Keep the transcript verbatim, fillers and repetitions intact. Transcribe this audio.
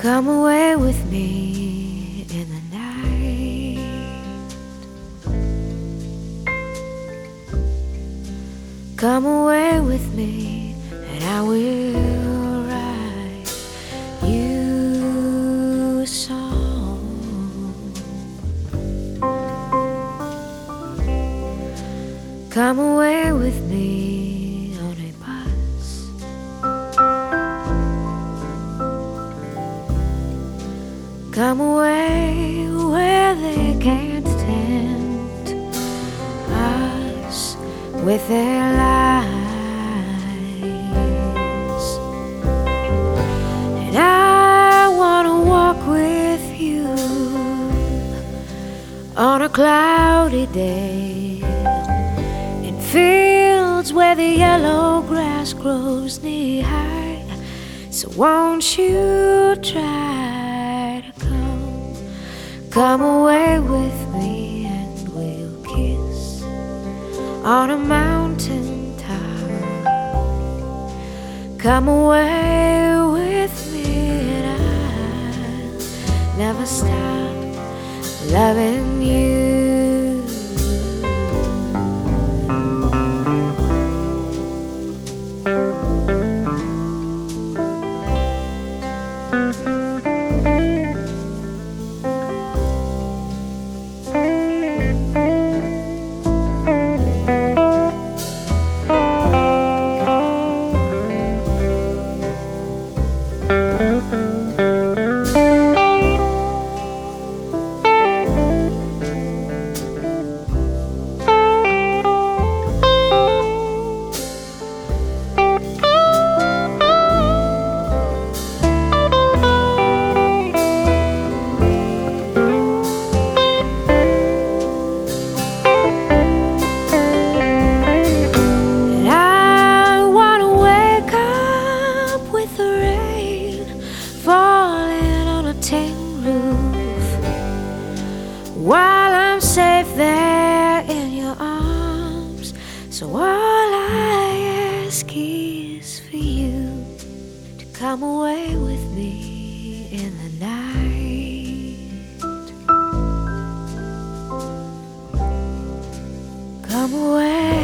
Come away with me in the night. Come away with me, and I will write you a song. Come away with me on a bus. Come away where they can't tempt us with their lies. And I wanna walk with you on a cloudy day in fields where the yellow grass grows knee high. So won't you try to come, come away with me, and we'll kiss on a mountain top. Come away with me, and I'll never stop loving you. Falling on a tin roof while I'm safe there in your arms. So all I ask is for you to come away with me in the night. Come away.